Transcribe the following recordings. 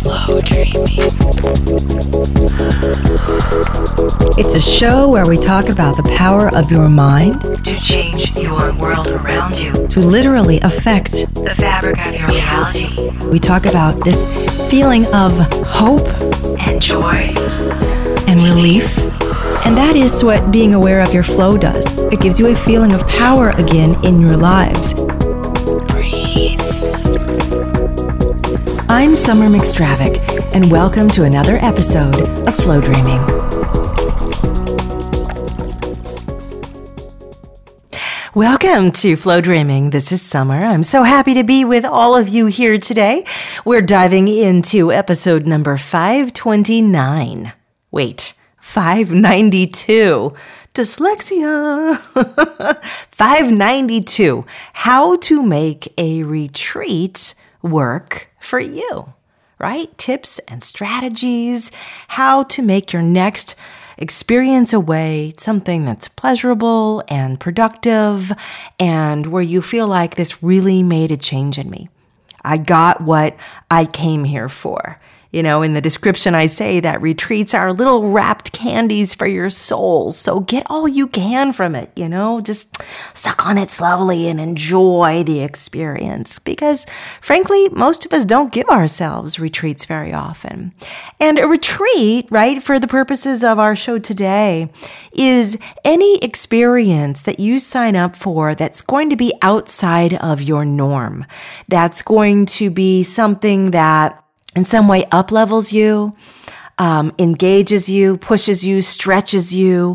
Flow Dreaming. It's a show where we talk about the power of your mind To change your world around you. to literally affect. The fabric of your reality. We talk about this feeling of hope And joy. and relief. And that is what being aware of your flow does. It gives you a feeling of power again in your lives. Breathe. I'm Summer McStravick, and welcome to another episode of Flow Dreaming. Welcome to Flow Dreaming. This is Summer. I'm so happy to be with all of you here today. We're diving into episode number 529. Wait, 592. Dyslexia. 592. How to make a retreat work for you, right? Tips and strategies, how to make your next experience away something that's pleasurable and productive and where you feel like this really made a change in me. I got what I came here for. You know, in the description, I say that retreats are little wrapped candies for your soul. So get all you can from it, you know, just suck on it slowly and enjoy the experience. Because frankly, most of us don't give ourselves retreats very often. And a retreat, right, for the purposes of our show today, is any experience that you sign up for that's going to be outside of your norm. That's going to be something that in some way up-levels you, engages you, pushes you, stretches you,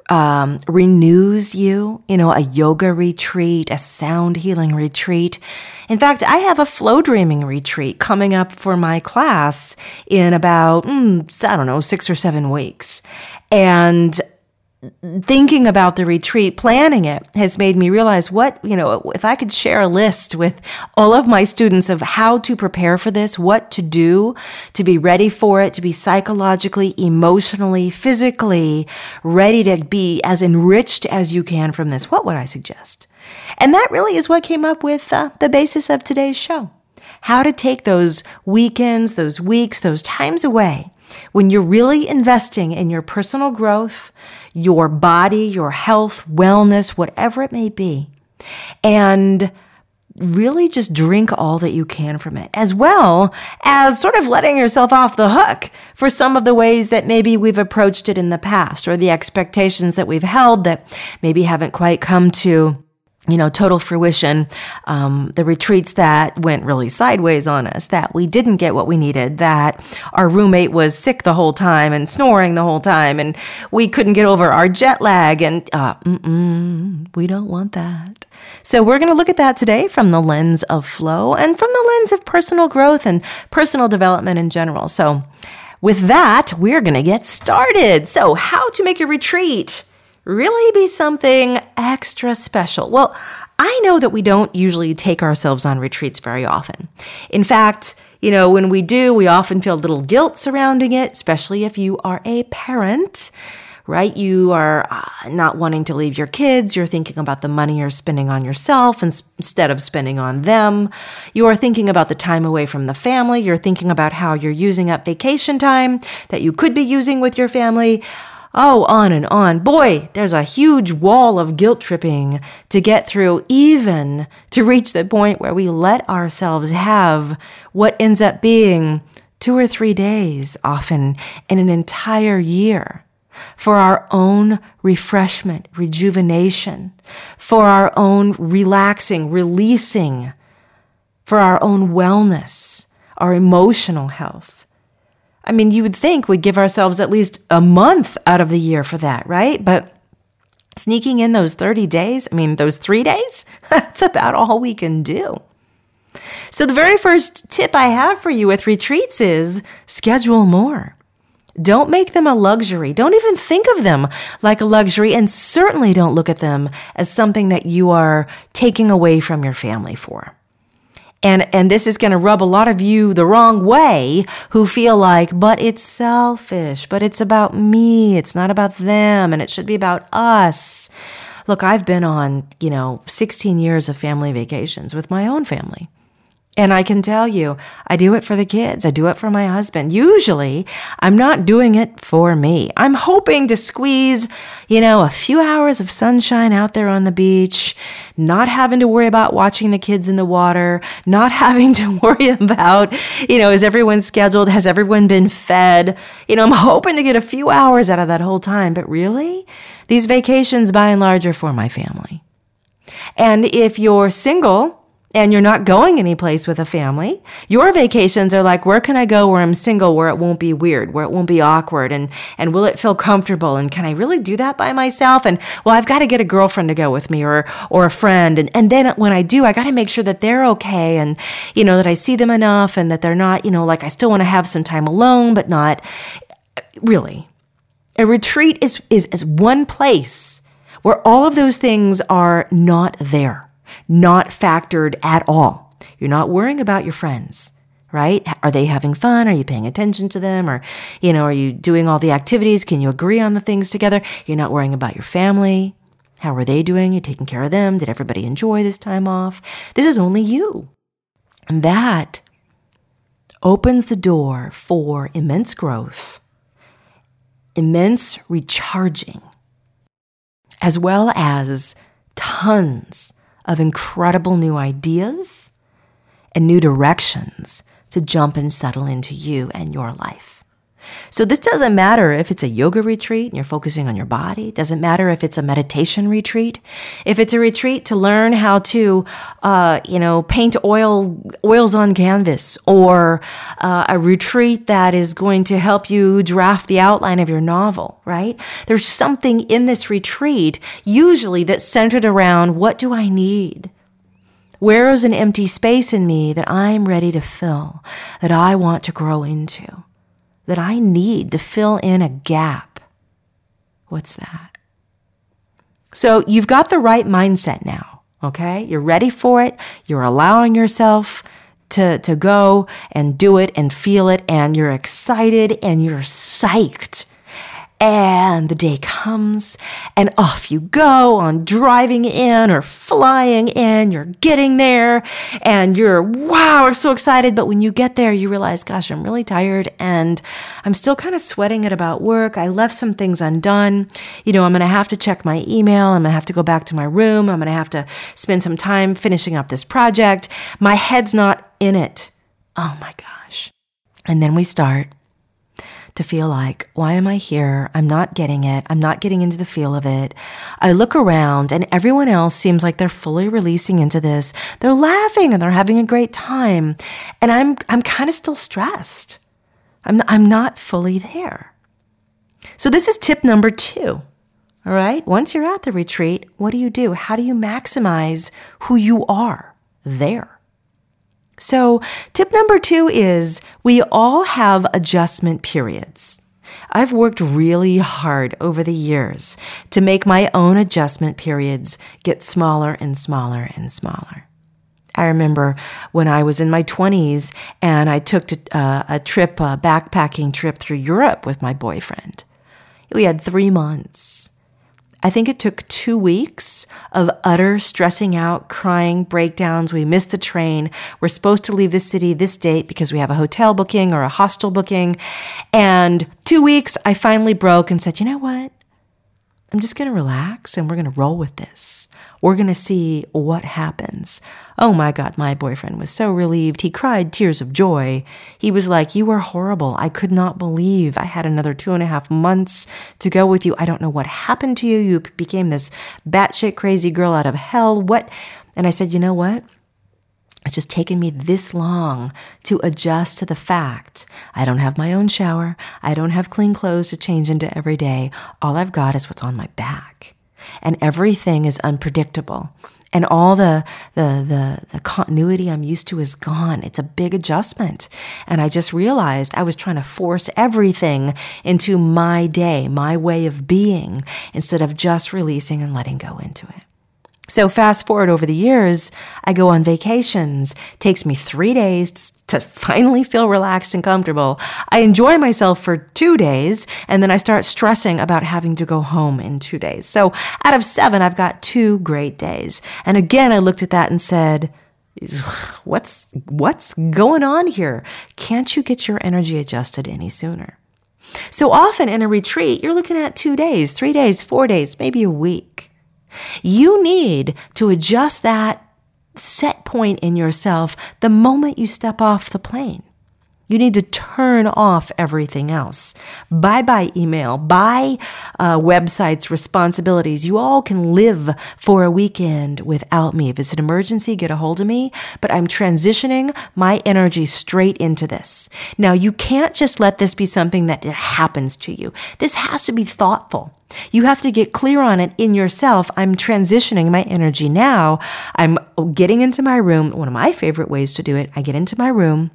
renews you, you know, a yoga retreat, a sound healing retreat. In fact, I have a flow dreaming retreat coming up for my class in about, 6 or 7 weeks. And thinking about the retreat, planning it, has made me realize if I could share a list with all of my students of how to prepare for this, what to do to be ready for it, to be psychologically, emotionally, physically ready to be as enriched as you can from this, what would I suggest? And that really is what came up with the basis of today's show. How to take those weekends, those weeks, those times away when you're really investing in your personal growth, your body, your health, wellness, whatever it may be, and really just drink all that you can from it, as well as sort of letting yourself off the hook for some of the ways that maybe we've approached it in the past or the expectations that we've held that maybe haven't quite come to total fruition, the retreats that went really sideways on us, that we didn't get what we needed, that our roommate was sick the whole time and snoring the whole time, and we couldn't get over our jet lag, and we don't want that. So we're going to look at that today from the lens of flow and from the lens of personal growth and personal development in general. So with that, we're going to get started. So how to make a retreat really be something extra special? Well, I know that we don't usually take ourselves on retreats very often. In fact, when we do, we often feel a little guilt surrounding it, especially if you are a parent, right? You are not wanting to leave your kids. You're thinking about the money you're spending on yourself instead of spending on them. You are thinking about the time away from the family. You're thinking about how you're using up vacation time that you could be using with your family. Oh, on and on. Boy, there's a huge wall of guilt tripping to get through, even to reach the point where we let ourselves have what ends up being 2 or 3 days, often in an entire year, for our own refreshment, rejuvenation, for our own relaxing, releasing, for our own wellness, our emotional health. I mean, you would think we'd give ourselves at least a month out of the year for that, right? But sneaking in those 30 days, those 3 days, that's about all we can do. So the very first tip I have for you with retreats is schedule more. Don't make them a luxury. Don't even think of them like a luxury, and certainly don't look at them as something that you are taking away from your family for. And this is going to rub a lot of you the wrong way who feel like, but it's selfish, but it's about me, it's not about them, and it should be about us. Look, I've been on, 16 years of family vacations with my own family. And I can tell you, I do it for the kids. I do it for my husband. Usually, I'm not doing it for me. I'm hoping to squeeze, a few hours of sunshine out there on the beach, not having to worry about watching the kids in the water, not having to worry about, is everyone scheduled? Has everyone been fed? I'm hoping to get a few hours out of that whole time. But really, these vacations, by and large, are for my family. And if you're single, and you're not going anyplace with a family, your vacations are like, where can I go where I'm single, where it won't be weird, where it won't be awkward, and will it feel comfortable? And can I really do that by myself? And well, I've got to get a girlfriend to go with me or a friend. And then when I do, I got to make sure that they're okay and, that I see them enough and that they're not, like I still want to have some time alone, but not really. A retreat is one place where all of those things are not there. Not factored at all. You're not worrying about your friends, right? Are they having fun? Are you paying attention to them? Or, are you doing all the activities? Can you agree on the things together? You're not worrying about your family. How are they doing? You're taking care of them. Did everybody enjoy this time off? This is only you. And that opens the door for immense growth, immense recharging, as well as tons of incredible new ideas and new directions to jump and settle into you and your life. So this doesn't matter if it's a yoga retreat and you're focusing on your body. It doesn't matter if it's a meditation retreat. If it's a retreat to learn how to, paint oils on canvas, or a retreat that is going to help you draft the outline of your novel, right? There's something in this retreat usually that's centered around, what do I need? Where is an empty space in me that I'm ready to fill, that I want to grow into? That I need to fill in a gap. What's that? So you've got the right mindset now, okay? You're ready for it. You're allowing yourself to go and do it and feel it, and you're excited and you're psyched. And the day comes and off you go on driving in or flying in. You're getting there and you're so excited. But when you get there, you realize, gosh, I'm really tired and I'm still kind of sweating it about work. I left some things undone. I'm going to have to check my email. I'm going to have to go back to my room. I'm going to have to spend some time finishing up this project. My head's not in it. Oh my gosh. And then we start to feel like, why am I here? I'm not getting it. I'm not getting into the feel of it. I look around and everyone else seems like they're fully releasing into this. They're laughing and they're having a great time. And I'm kind of still stressed. I'm not fully there. So this is tip number 2. All right. Once you're at the retreat, what do? How do you maximize who you are there? So tip number 2 is we all have adjustment periods. I've worked really hard over the years to make my own adjustment periods get smaller and smaller and smaller. I remember when I was in my 20s and I took a backpacking trip through Europe with my boyfriend. We had 3 months. I think it took 2 weeks of utter stressing out, crying, breakdowns. We missed the train. We're supposed to leave the city this date because we have a hotel booking or a hostel booking. And 2 weeks, I finally broke and said, you know what? I'm just going to relax and we're going to roll with this. We're going to see what happens. Oh my God, my boyfriend was so relieved. He cried tears of joy. He was like, you were horrible. I could not believe I had another 2.5 months to go with you. I don't know what happened to you. You became this batshit crazy girl out of hell. What? And I said, you know what? It's just taken me this long to adjust to the fact I don't have my own shower. I don't have clean clothes to change into every day. All I've got is what's on my back. And everything is unpredictable. And all the continuity I'm used to is gone. It's a big adjustment. And I just realized I was trying to force everything into my day, my way of being, instead of just releasing and letting go into it. So fast forward over the years, I go on vacations. It takes me 3 days to finally feel relaxed and comfortable. I enjoy myself for 2 days, and then I start stressing about having to go home in 2 days. So out of 7, I've got 2 great days. And again, I looked at that and said, what's going on here? Can't you get your energy adjusted any sooner? So often in a retreat, you're looking at 2 days, 3 days, 4 days, maybe a week. You need to adjust that set point in yourself the moment you step off the plane. You need to turn off everything else. Bye-bye email, bye websites, responsibilities. You all can live for a weekend without me. If it's an emergency, get a hold of me. But I'm transitioning my energy straight into this. Now, you can't just let this be something that happens to you. This has to be thoughtful. You have to get clear on it in yourself. I'm transitioning my energy now. I'm getting into my room. One of my favorite ways to do it, I get into my room.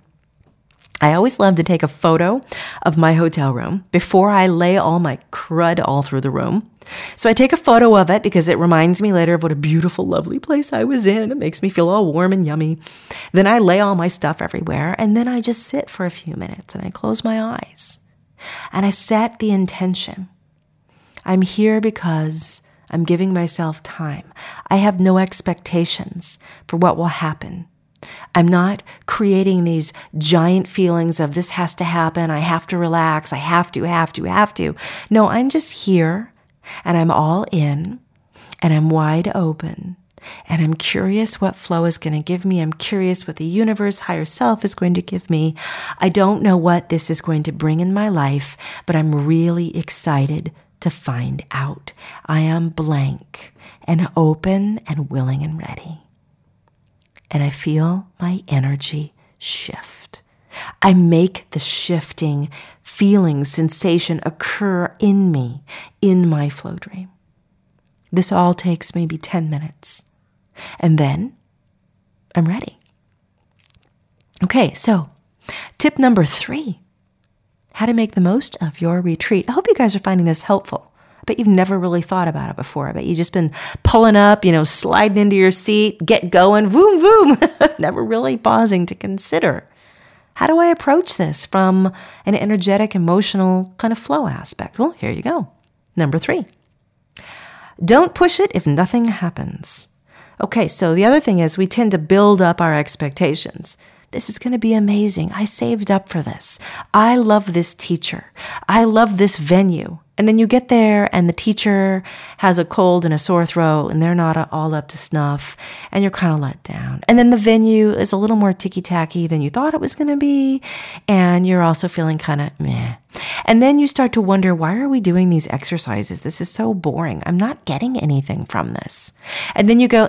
I always love to take a photo of my hotel room before I lay all my crud all through the room. So I take a photo of it because it reminds me later of what a beautiful, lovely place I was in. It makes me feel all warm and yummy. Then I lay all my stuff everywhere, and then I just sit for a few minutes and I close my eyes and I set the intention. I'm here because I'm giving myself time. I have no expectations for what will happen. I'm not creating these giant feelings of this has to happen, I have to relax, I have to. No, I'm just here and I'm all in and I'm wide open and I'm curious what flow is going to give me. I'm curious what the universe, higher self is going to give me. I don't know what this is going to bring in my life, but I'm really excited to find out. I am blank and open and willing and ready. And I feel my energy shift. I make the shifting feeling, sensation occur in me, in my flow dream. This all takes maybe 10 minutes. And then I'm ready. Okay, so tip number 3, how to make the most of your retreat. I hope you guys are finding this helpful. I bet you've never really thought about it before. I bet you've just been pulling up, sliding into your seat, get going, boom, boom, never really pausing to consider, how do I approach this from an energetic, emotional kind of flow aspect? Well, here you go. Number 3, don't push it if nothing happens. Okay, so the other thing is we tend to build up our expectations. This is going to be amazing. I saved up for this. I love this teacher. I love this venue. And then you get there and the teacher has a cold and a sore throat and they're not all up to snuff and you're kind of let down. And then the venue is a little more ticky-tacky than you thought it was going to be. And you're also feeling kind of meh. And then you start to wonder, why are we doing these exercises? This is so boring. I'm not getting anything from this. And then you go,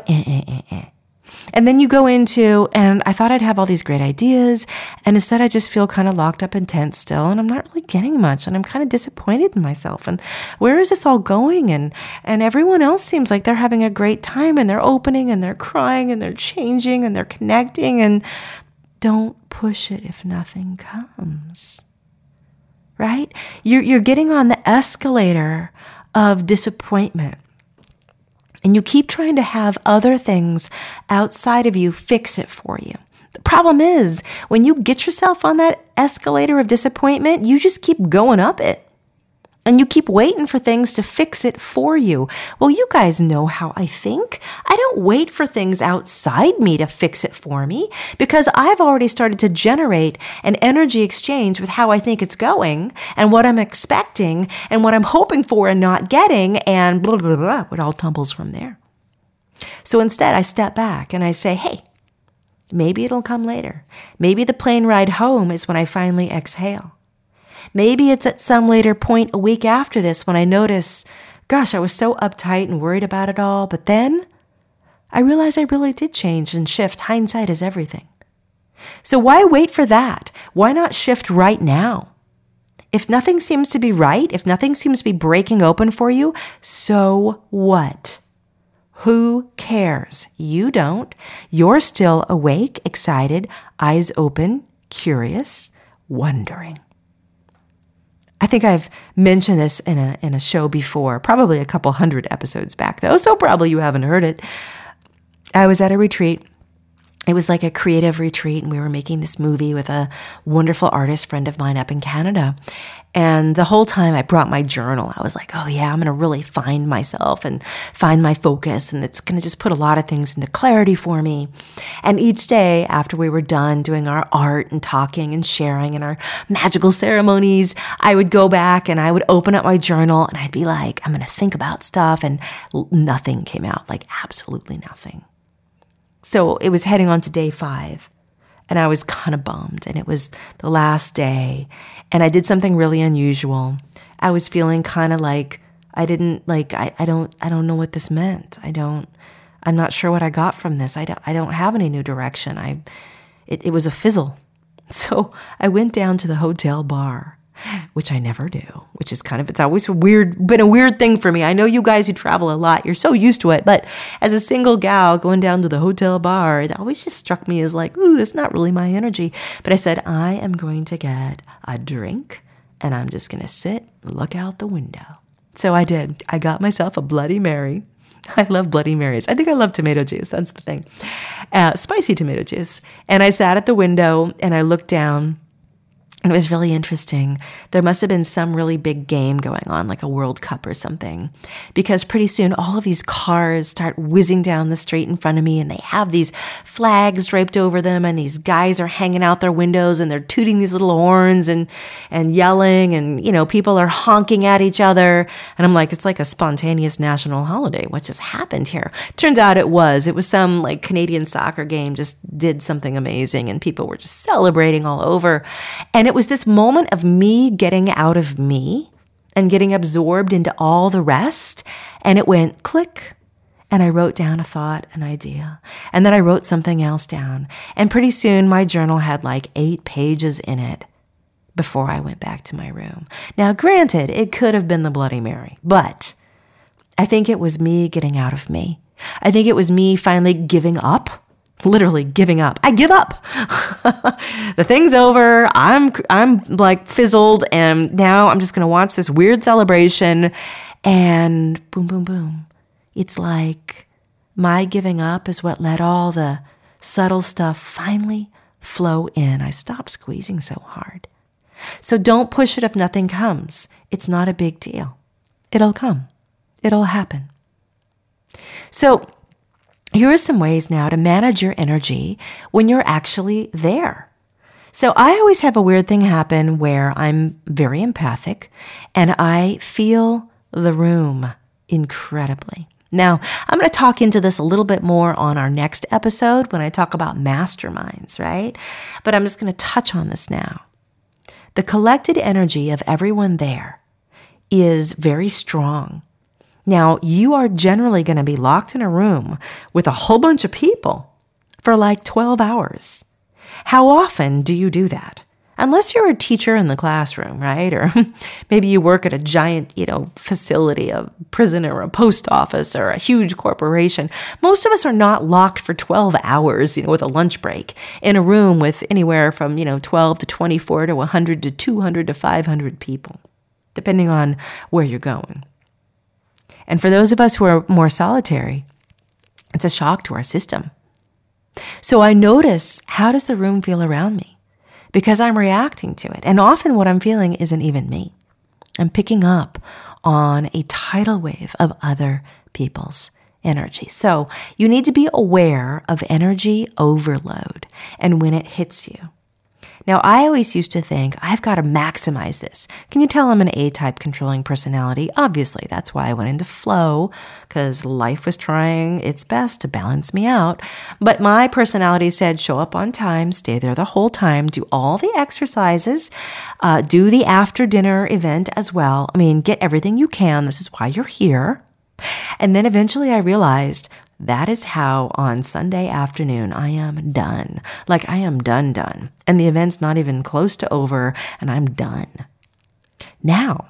And then you go into, and I thought I'd have all these great ideas, and instead I just feel kind of locked up and tense still, and I'm not really getting much, and I'm kind of disappointed in myself, and where is this all going? And everyone else seems like they're having a great time, and they're opening, and they're crying, and they're changing, and they're connecting, and don't push it if nothing comes, right? You're getting on the escalator of disappointment. And you keep trying to have other things outside of you fix it for you. The problem is, when you get yourself on that escalator of disappointment, you just keep going up it. And you keep waiting for things to fix it for you. Well, you guys know how I think. I don't wait for things outside me to fix it for me because I've already started to generate an energy exchange with how I think it's going and what I'm expecting and what I'm hoping for and not getting and blah, blah, blah. It all tumbles from there. So instead, I step back and I say, hey, maybe it'll come later. Maybe the plane ride home is when I finally exhale. Maybe it's at some later point a week after this when I notice, gosh, I was so uptight and worried about it all. But then I realize I really did change and shift. Hindsight is everything. So why wait for that? Why not shift right now? If nothing seems to be right, if nothing seems to be breaking open for you, so what? Who cares? You don't. You're still awake, excited, eyes open, curious, wondering. I think I've mentioned this in a show before, probably a couple hundred episodes back though, so probably you haven't heard it. I was at a retreat it was like a creative retreat, and we were making this movie with a wonderful artist friend of mine up in Canada. And the whole time I brought my journal. I was like, oh yeah, I'm going to really find myself and find my focus. And it's going to just put a lot of things into clarity for me. And each day after we were done doing our art and talking and sharing and our magical ceremonies, I would go back and I would open up my journal and I'd be like, I'm going to think about stuff. And nothing came out, like absolutely nothing. So it was heading on to day 5. And I was kind of bummed, and it was the last day, and I did something really unusual. I was feeling kind of like I don't know what this meant. I'm not sure what I got from this. I don't have any new direction. It was a fizzle. So I went down to the hotel bar, which I never do, which is it's always been a weird thing for me. I know you guys who travel a lot, you're so used to it, but as a single gal going down to the hotel bar, it always just struck me as like, ooh, that's not really my energy. But I said, I am going to get a drink and I'm just going to sit and look out the window. So I did. I got myself a Bloody Mary. I love Bloody Marys. I think I love tomato juice. That's the thing. Spicy tomato juice. And I sat at the window and I looked down. And it was really interesting. There must have been some really big game going on, like a World Cup or something, because pretty soon all of these cars start whizzing down the street in front of me, and they have these flags draped over them, and these guys are hanging out their windows, and they're tooting these little horns and yelling, and people are honking at each other. And I'm like, it's like a spontaneous national holiday. What just happened here? Turns out it was some like Canadian soccer game just did something amazing, and people were just celebrating all over. And it was this moment of me getting out of me and getting absorbed into all the rest. And it went click. And I wrote down a thought, an idea. And then I wrote something else down. And pretty soon my journal had like 8 pages in it before I went back to my room. Now, granted, it could have been the Bloody Mary, but I think it was me getting out of me. I think it was me finally giving up. Literally giving up. I give up. The thing's over. I'm like fizzled, and now I'm just going to watch this weird celebration, and boom, boom, boom. It's like my giving up is what let all the subtle stuff finally flow in. I stopped squeezing so hard. So don't push it if nothing comes. It's not a big deal. It'll come. It'll happen. So here are some ways now to manage your energy when you're actually there. So I always have a weird thing happen where I'm very empathic and I feel the room incredibly. Now, I'm going to talk into this a little bit more on our next episode when I talk about masterminds, right? But I'm just going to touch on this now. The collected energy of everyone there is very strong. Now, you are generally going to be locked in a room with a whole bunch of people for like 12 hours. How often do you do that? Unless you're a teacher in the classroom, right? Or maybe you work at a giant, facility, a prison or a post office or a huge corporation. Most of us are not locked for 12 hours, with a lunch break in a room with anywhere from, 12 to 24 to 100 to 200 to 500 people, depending on where you're going. And for those of us who are more solitary, it's a shock to our system. So I notice, how does the room feel around me? Because I'm reacting to it. And often what I'm feeling isn't even me. I'm picking up on a tidal wave of other people's energy. So you need to be aware of energy overload and when it hits you. Now, I always used to think, I've got to maximize this. Can you tell I'm an A-type controlling personality? Obviously, that's why I went into flow, because life was trying its best to balance me out. But my personality said, show up on time, stay there the whole time, do all the exercises, do the after-dinner event as well. Get everything you can. This is why you're here. And then eventually I realized, that is how on Sunday afternoon I am done. Like I am done. And the event's not even close to over and I'm done. Now,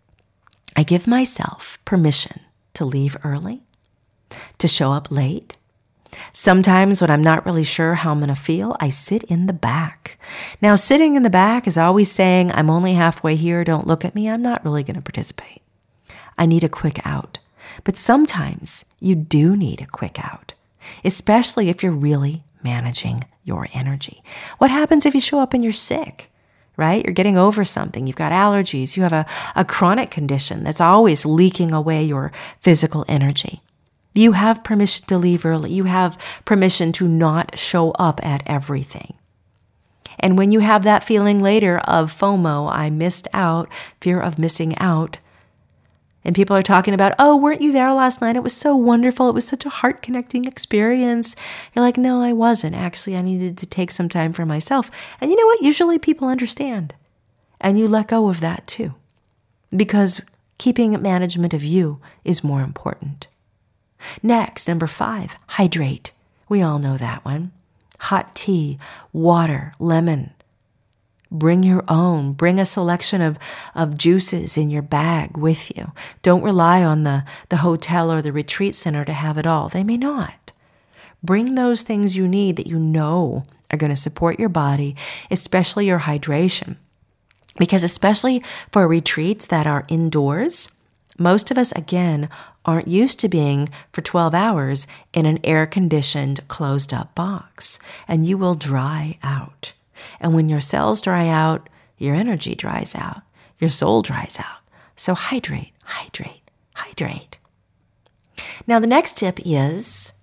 I give myself permission to leave early, to show up late. Sometimes when I'm not really sure how I'm going to feel, I sit in the back. Now, sitting in the back is always saying, I'm only halfway here, don't look at me. I'm not really going to participate. I need a quick out. But sometimes you do need a quick out, especially if you're really managing your energy. What happens if you show up and you're sick, right? You're getting over something. You've got allergies. You have a chronic condition that's always leaking away your physical energy. You have permission to leave early. You have permission to not show up at everything. And when you have that feeling later of FOMO, I missed out, fear of missing out, and people are talking about, oh, weren't you there last night? It was so wonderful. It was such a heart-connecting experience. You're like, no, I wasn't. Actually, I needed to take some time for myself. And you know what? Usually people understand. And you let go of that too. Because keeping management of you is more important. Next, number 5, hydrate. We all know that one. Hot tea, water, lemon. Bring your own. Bring a selection of juices in your bag with you. Don't rely on the hotel or the retreat center to have it all. They may not. Bring those things you need that you know are going to support your body, especially your hydration. Because especially for retreats that are indoors, most of us, again, aren't used to being for 12 hours in an air-conditioned, closed-up box. And you will dry out. And when your cells dry out, your energy dries out. Your soul dries out. So hydrate, hydrate, hydrate. Now, the next tip is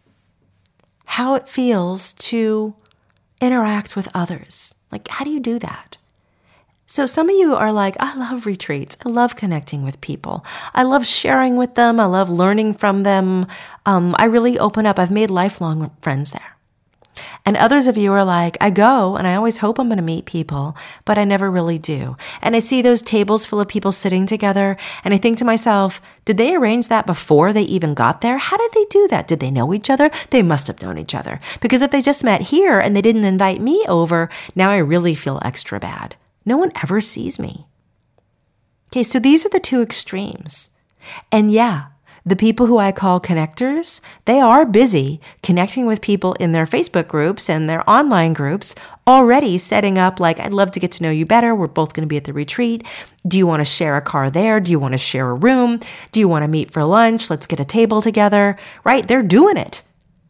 how it feels to interact with others. Like, how do you do that? So some of you are like, I love retreats. I love connecting with people. I love sharing with them. I love learning from them. I really open up. I've made lifelong friends there. And others of you are like, I go and I always hope I'm going to meet people, but I never really do. And I see those tables full of people sitting together and I think to myself, did they arrange that before they even got there? How did they do that? Did they know each other? They must have known each other. Because if they just met here and they didn't invite me over, now I really feel extra bad. No one ever sees me. Okay, so these are the two extremes. And yeah, the people who I call connectors, they are busy connecting with people in their Facebook groups and their online groups, already setting up like, I'd love to get to know you better. We're both going to be at the retreat. Do you want to share a car there? Do you want to share a room? Do you want to meet for lunch? Let's get a table together, right? They're doing it.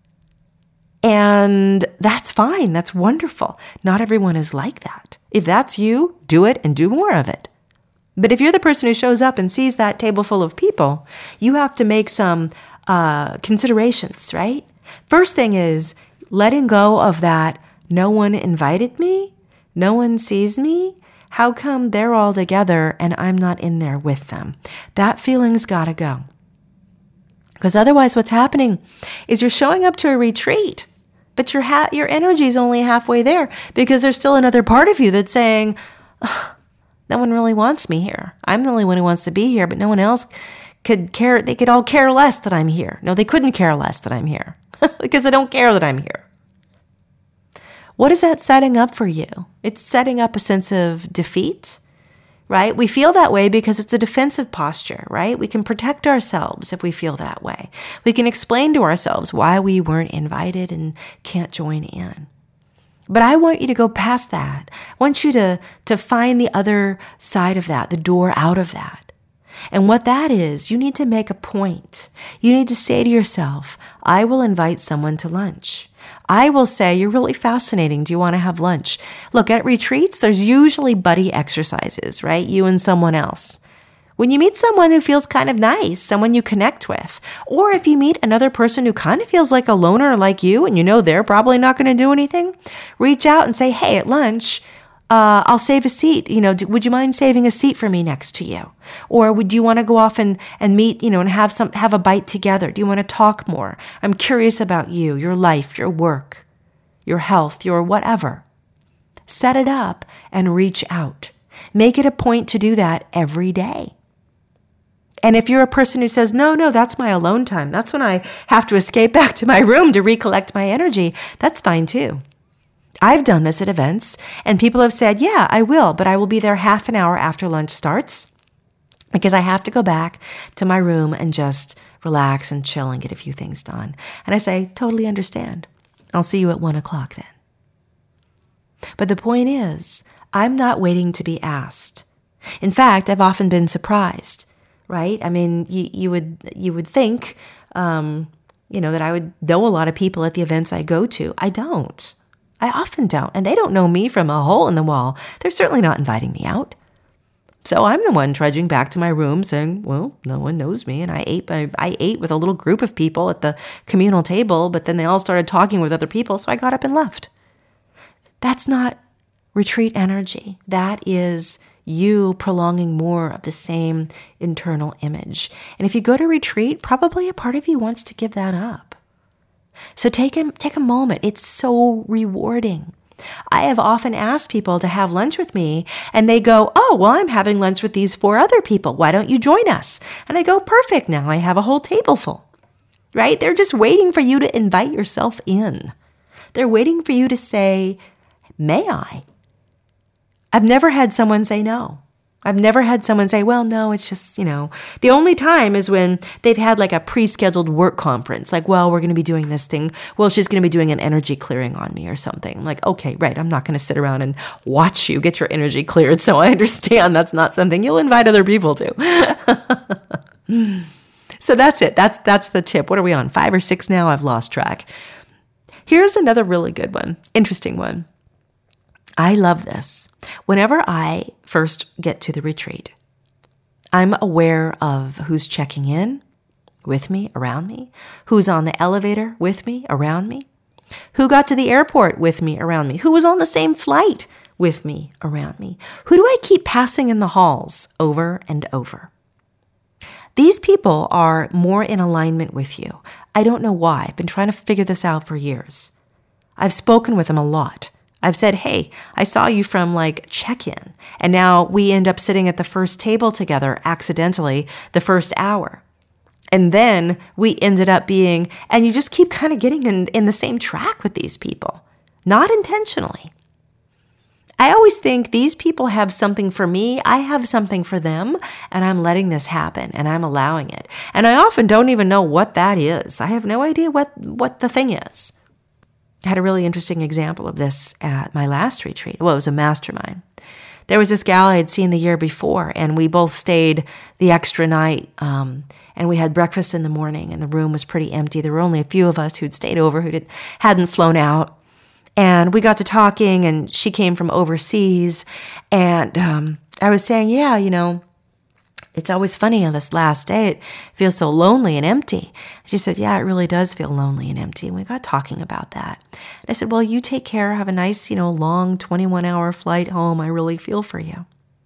And that's fine. That's wonderful. Not everyone is like that. If that's you, do it and do more of it. But if you're the person who shows up and sees that table full of people, you have to make some considerations, right? First thing is letting go of that, no one invited me, no one sees me, how come they're all together and I'm not in there with them? That feeling's got to go. Because otherwise what's happening is you're showing up to a retreat, but your energy is only halfway there because there's still another part of you that's saying, no one really wants me here. I'm the only one who wants to be here, but no one else could care. They could all care less that I'm here. No, they couldn't care less that I'm here because they don't care that I'm here. What is that setting up for you? It's setting up a sense of defeat, right? We feel that way because it's a defensive posture, right? We can protect ourselves if we feel that way. We can explain to ourselves why we weren't invited and can't join in. But I want you to go past that. I want you to find the other side of that, the door out of that. And what that is, you need to make a point. You need to say to yourself, I will invite someone to lunch. I will say, you're really fascinating. Do you want to have lunch? Look, at retreats, there's usually buddy exercises, right? You and someone else. When you meet someone who feels kind of nice, someone you connect with, or if you meet another person who kind of feels like a loner like you and you know they're probably not going to do anything, reach out and say, hey, at lunch, I'll save a seat. Would you mind saving a seat for me next to you? Or do you want to go off and meet, and have a bite together? Do you want to talk more? I'm curious about you, your life, your work, your health, your whatever. Set it up and reach out. Make it a point to do that every day. And if you're a person who says, no, that's my alone time. That's when I have to escape back to my room to recollect my energy. That's fine too. I've done this at events and people have said, yeah, I will, but I will be there half an hour after lunch starts because I have to go back to my room and just relax and chill and get a few things done. And I say, totally understand. I'll see you at 1:00 then. But the point is, I'm not waiting to be asked. In fact, I've often been surprised. Right? I mean, you would think, that I would know a lot of people at the events I go to. I don't. I often don't. And they don't know me from a hole in the wall. They're certainly not inviting me out. So I'm the one trudging back to my room saying, well, no one knows me. And I ate with a little group of people at the communal table, but then they all started talking with other people. So I got up and left. That's not retreat energy. That is you prolonging more of the same internal image. And if you go to retreat, probably a part of you wants to give that up. So take a moment. It's so rewarding. I have often asked people to have lunch with me, and they go, oh, well, I'm having lunch with these 4 other people. Why don't you join us? And I go, perfect. Now I have a whole table full, right? They're just waiting for you to invite yourself in. They're waiting for you to say, may I? I've never had someone say no. I've never had someone say, well, no, it's just, the only time is when they've had like a pre-scheduled work conference. Like, well, we're going to be doing this thing. Well, she's going to be doing an energy clearing on me or something. Like, okay, right. I'm not going to sit around and watch you get your energy cleared. So I understand that's not something you'll invite other people to. So that's it. That's the tip. What are we on? 5 or 6 now? I've lost track. Here's another really good one. Interesting one. I love this. Whenever I first get to the retreat, I'm aware of who's checking in with me, around me, who's on the elevator with me, around me, who got to the airport with me, around me, who was on the same flight with me, around me. Who do I keep passing in the halls over and over? These people are more in alignment with you. I don't know why. I've been trying to figure this out for years. I've spoken with them a lot. I've said, hey, I saw you from like check-in, and now we end up sitting at the first table together accidentally the first hour. And then we ended up being, and you just keep kind of getting in the same track with these people, not intentionally. I always think these people have something for me, I have something for them, and I'm letting this happen, and I'm allowing it. And I often don't even know what that is. I have no idea what the thing is. I had a really interesting example of this at my last retreat. Well, it was a mastermind. There was this gal I had seen the year before, and we both stayed the extra night, and we had breakfast in the morning, and the room was pretty empty. There were only a few of us who'd stayed over who hadn't flown out. And we got to talking, and she came from overseas, and I was saying, yeah, it's always funny on this last day. It feels so lonely and empty. She said, yeah, it really does feel lonely and empty. And we got talking about that. And I said, well, you take care. Have a nice, long 21-hour flight home. I really feel for you.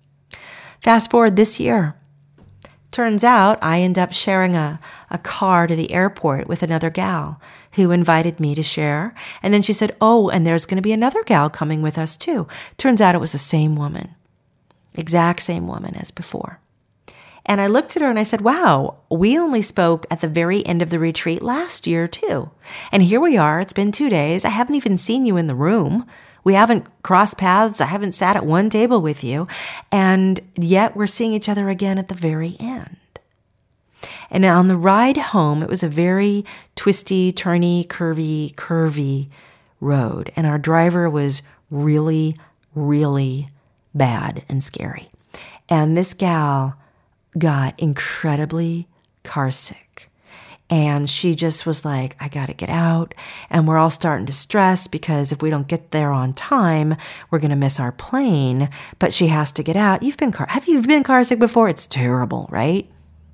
Fast forward this year. Turns out I end up sharing a car to the airport with another gal who invited me to share. And then she said, oh, and there's going to be another gal coming with us too. Turns out it was the same woman. Exact same woman as before. And I looked at her and I said, wow, we only spoke at the very end of the retreat last year too. And here we are. It's been 2 days. I haven't even seen you in the room. We haven't crossed paths. I haven't sat at one table with you. And yet we're seeing each other again at the very end. And on the ride home, it was a very twisty, turny, curvy road. And our driver was really, really bad and scary. And this gal got incredibly carsick. And she just was like, I got to get out. And we're all starting to stress because if we don't get there on time, we're going to miss our plane. But she has to get out. Have you been carsick before? It's terrible, right?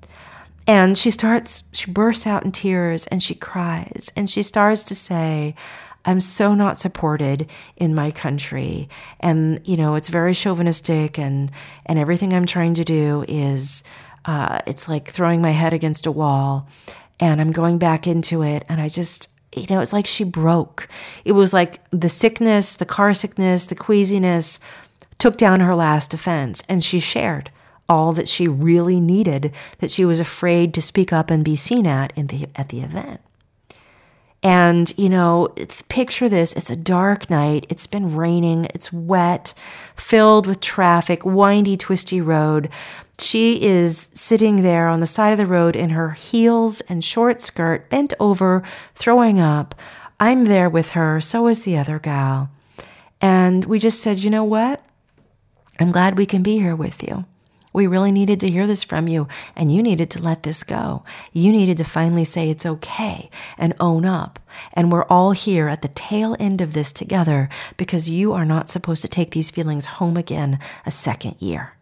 And she bursts out in tears and she cries. And she starts to say, I'm so not supported in my country. And, it's very chauvinistic and everything I'm trying to do is, it's like throwing my head against a wall and I'm going back into it. And I just, it's like she broke. It was like the sickness, the car sickness, the queasiness took down her last defense. And she shared all that she really needed, that she was afraid to speak up and be seen at the event. And, picture this. It's a dark night. It's been raining. It's wet, filled with traffic, windy, twisty road. She is sitting there on the side of the road in her heels and short skirt, bent over, throwing up. I'm there with her. So is the other gal. And we just said, you know what? I'm glad we can be here with you. We really needed to hear this from you, and you needed to let this go. You needed to finally say it's okay and own up. And we're all here at the tail end of this together because you are not supposed to take these feelings home again a second year.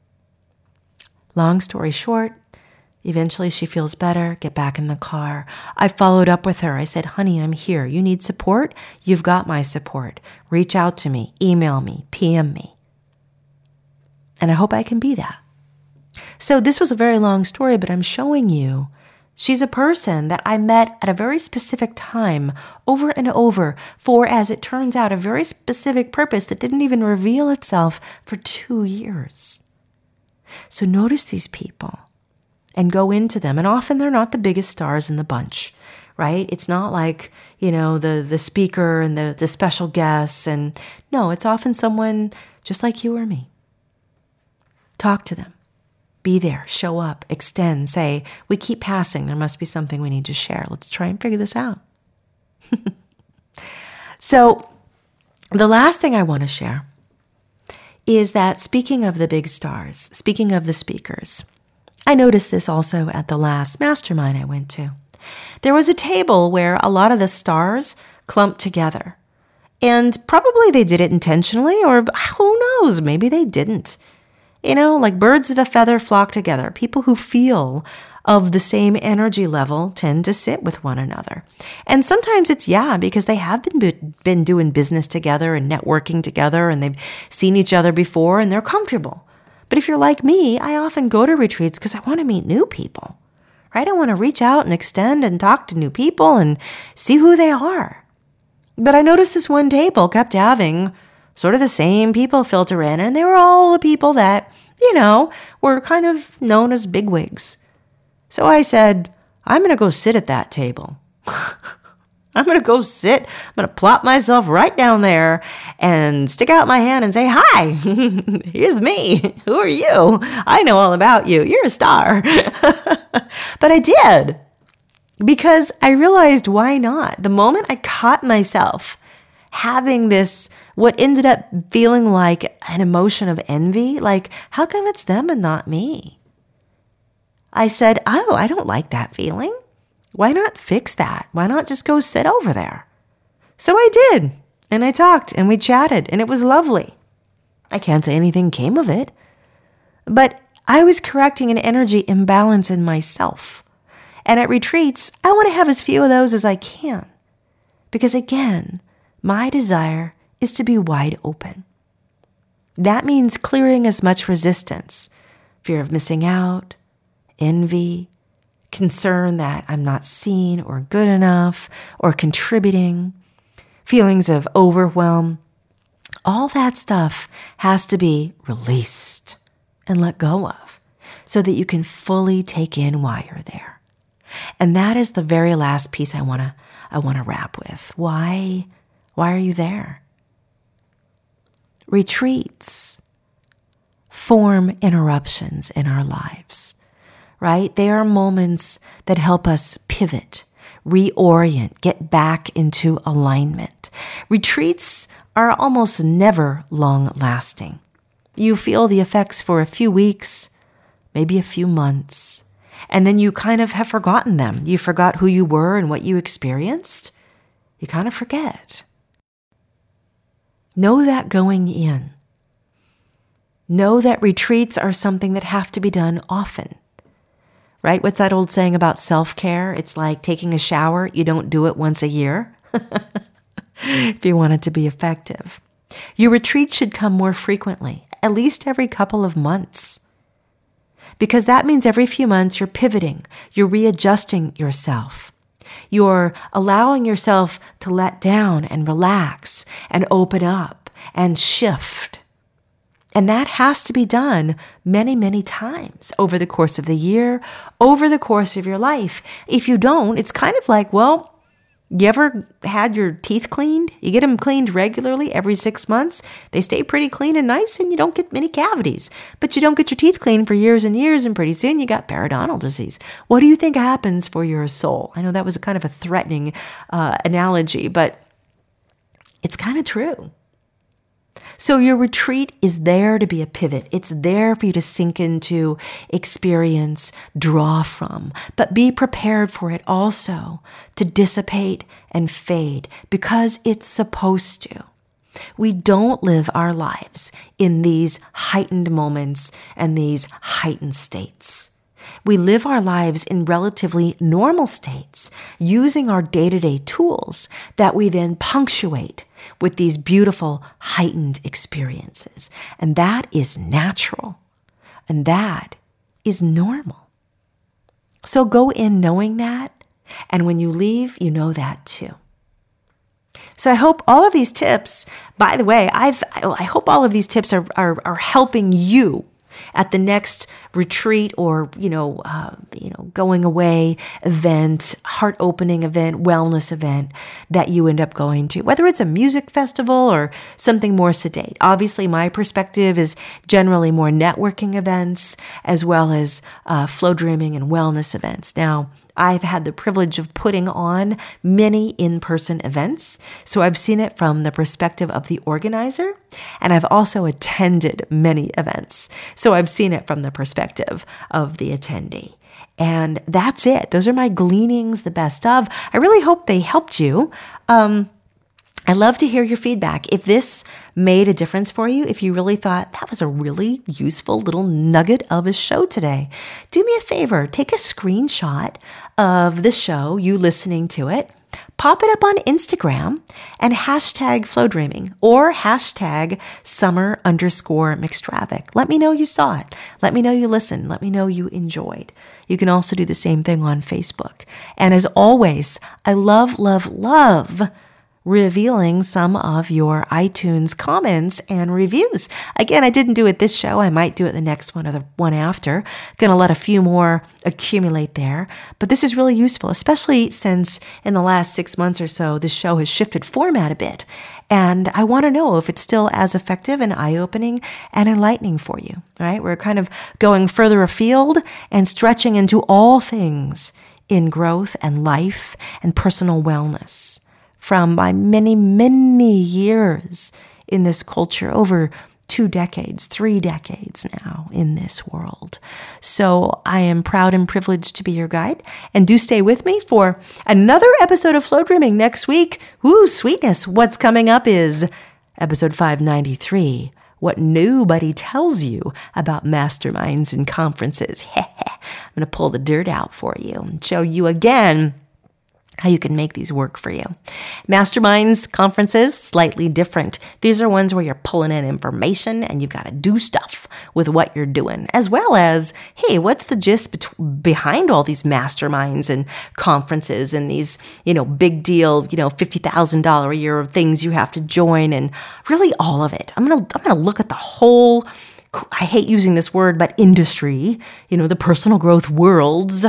Long story short, eventually she feels better, get back in the car. I followed up with her. I said, honey, I'm here. You need support? You've got my support. Reach out to me, email me, PM me. And I hope I can be that. So this was a very long story, but I'm showing you she's a person that I met at a very specific time over and over for, as it turns out, a very specific purpose that didn't even reveal itself for 2 years. So notice these people and go into them. And often they're not the biggest stars in the bunch, right? It's not like, the speaker and the special guests. And no, it's often someone just like you or me. Talk to them. Be there. Show up. Extend. Say, we keep passing. There must be something we need to share. Let's try and figure this out. So the last thing I want to share is that speaking of the big stars, speaking of the speakers, I noticed this also at the last mastermind I went to. There was a table where a lot of the stars clumped together. And probably they did it intentionally, or who knows, maybe they didn't. Like birds of a feather flock together. People who feel of the same energy level tend to sit with one another. And sometimes it's, because they have been doing business together and networking together, and they've seen each other before and they're comfortable. But if you're like me, I often go to retreats because I want to meet new people, right? I want to reach out and extend and talk to new people and see who they are. But I noticed this one table kept having sort of the same people filter in, and they were all the people that, were kind of known as bigwigs. So I said, I'm going to go sit at that table. I'm going to go sit. I'm going to plop myself right down there and stick out my hand and say, hi, here's me. Who are you? I know all about you. You're a star. But I did, because I realized, why not? The moment I caught myself having this, what ended up feeling like an emotion of envy, like, how come it's them and not me? I said, I don't like that feeling. Why not fix that? Why not just go sit over there? So I did, and I talked, and we chatted, and it was lovely. I can't say anything came of it, but I was correcting an energy imbalance in myself. And at retreats, I want to have as few of those as I can, because again, my desire is to be wide open. That means clearing as much resistance, fear of missing out, envy, concern that I'm not seen or good enough or contributing, feelings of overwhelm. All that stuff has to be released and let go of so that you can fully take in why you're there. And that is the very last piece I want to wrap with. Why are you there? Retreats form interruptions in our lives, right? They are moments that help us pivot, reorient, get back into alignment. Retreats are almost never long-lasting. You feel the effects for a few weeks, maybe a few months, and then you kind of have forgotten them. You forgot who you were and what you experienced. You kind of forget. Know that going in. Know that retreats are something that have to be done often. Right? What's that old saying about self-care? It's like taking a shower. You don't do it once a year if you want it to be effective. Your retreat should come more frequently, at least every couple of months. Because that means every few months you're pivoting, you're readjusting yourself. You're allowing yourself to let down and relax and open up and shift. And that has to be done many, many times over the course of the year, over the course of your life. If you don't, it's kind of like, well, you ever had your teeth cleaned? You get them cleaned regularly every 6 months. They stay pretty clean and nice and you don't get many cavities. But you don't get your teeth cleaned for years and years and pretty soon you got periodontal disease. What do you think happens for your soul? I know that was a kind of a threatening analogy, but it's kind of true. So your retreat is there to be a pivot. It's there for you to sink into, experience, draw from, but be prepared for it also to dissipate and fade because it's supposed to. We don't live our lives in these heightened moments and these heightened states. We live our lives in relatively normal states using our day-to-day tools that we then punctuate with these beautiful heightened experiences. And that is natural. And that is normal. So go in knowing that. And when you leave, you know that too. So I hope all of these tips, by the way, I hope all of these tips are helping you at the next retreat or, going away event, heart-opening event, wellness event that you end up going to, whether it's a music festival or something more sedate. Obviously, my perspective is generally more networking events as well as flow dreaming and wellness events. Now, I've had the privilege of putting on many in-person events, so I've seen it from the perspective of the organizer, and I've also attended many events, so I've seen it from the perspective of the attendee. And that's it. Those are my gleanings, the best of. I really hope they helped you. I'd love to hear your feedback. If this made a difference for you, if you really thought that was a really useful little nugget of a show today, do me a favor, take a screenshot of the show, you listening to it, pop it up on Instagram and hashtag flow dreaming or hashtag summer_mixtraffic. Let me know you saw it. Let me know you listened. Let me know you enjoyed. You can also do the same thing on Facebook. And as always, I love revealing some of your iTunes comments and reviews. Again, I didn't do it this show. I might do it the next one or the one after. Going to let a few more accumulate there. But this is really useful, especially since in the last 6 months or so, this show has shifted format a bit. And I want to know if it's still as effective and eye-opening and enlightening for you, right? We're kind of going further afield and stretching into all things in growth and life and personal wellness. From my many, many years in this culture, over 2 decades, 3 decades now in this world. So I am proud and privileged to be your guide. And do stay with me for another episode of Flow Dreaming next week. Woo, sweetness. What's coming up is episode 593. What nobody tells you about masterminds and conferences. I'm going to pull the dirt out for you and show you again how you can make these work for you. Masterminds, conferences, slightly different. These are ones where you're pulling in information and you've got to do stuff with what you're doing, as well as, hey, what's the gist behind all these masterminds and conferences and these, big deal, $50,000 a year of things you have to join and really all of it. I'm gonna look at the whole, I hate using this word, but industry, the personal growth worlds,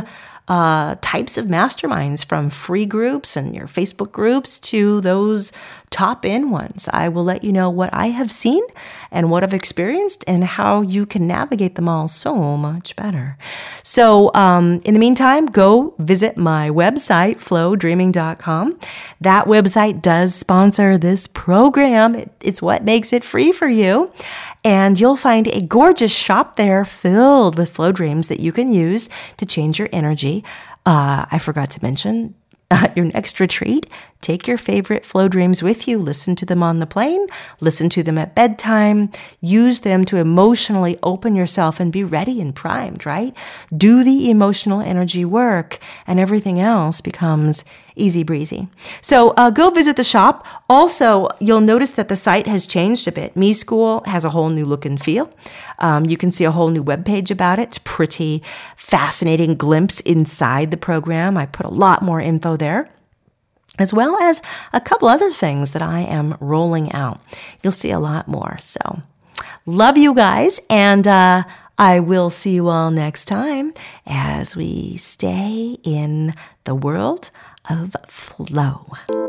types of masterminds, from free groups and your Facebook groups to those top end ones. I will let you know what I have seen and what I've experienced and how you can navigate them all so much better. So in the meantime, go visit my website, flowdreaming.com. That website does sponsor this program. It's what makes it free for you. And you'll find a gorgeous shop there filled with flow dreams that you can use to change your energy. I forgot to mention, your next retreat, take your favorite flow dreams with you. Listen to them on the plane. Listen to them at bedtime. Use them to emotionally open yourself and be ready and primed, right? Do the emotional energy work and everything else becomes easy breezy. So go visit the shop. Also, you'll notice that the site has changed a bit. Me School has a whole new look and feel. You can see a whole new webpage about it. It's pretty fascinating glimpse inside the program. I put a lot more info there, as well as a couple other things that I am rolling out. You'll see a lot more. So love you guys. And I will see you all next time as we stay in the world of flow.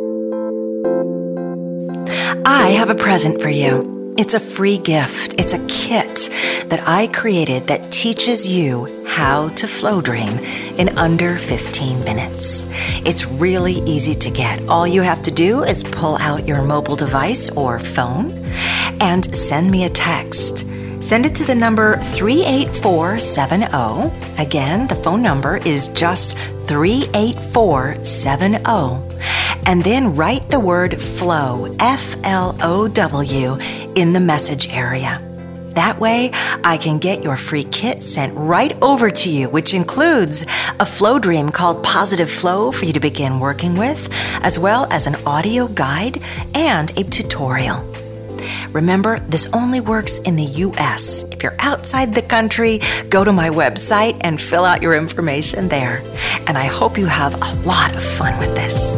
I have a present for you. It's a free gift. It's a kit that I created that teaches you how how to flow dream in under 15 minutes. It's really easy to get. All you have to do is pull out your mobile device or phone and send me a text. Send it to the number 38470. Again, the phone number is just 38470. And then write the word flow, F-L-O-W, in the message area. That way, I can get your free kit sent right over to you, which includes a flow dream called Positive Flow for you to begin working with, as well as an audio guide and a tutorial. Remember, this only works in the U.S. If you're outside the country, go to my website and fill out your information there. And I hope you have a lot of fun with this.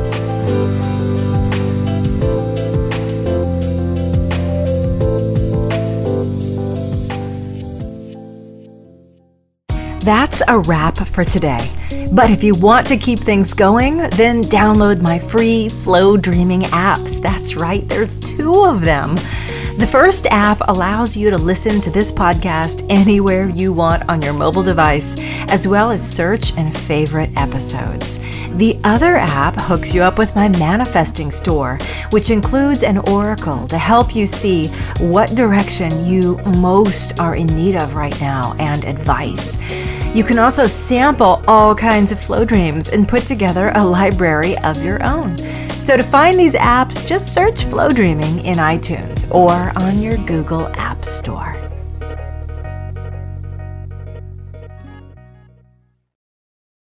That's a wrap for today. But if you want to keep things going, then download my free Flow Dreaming apps. That's right, there's 2 of them. The first app allows you to listen to this podcast anywhere you want on your mobile device, as well as search and favorite episodes. The other app hooks you up with my manifesting store, which includes an oracle to help you see what direction you most are in need of right now and advice. You can also sample all kinds of flow dreams and put together a library of your own. So to find these apps, just search Flow Dreaming in iTunes or on your Google App Store.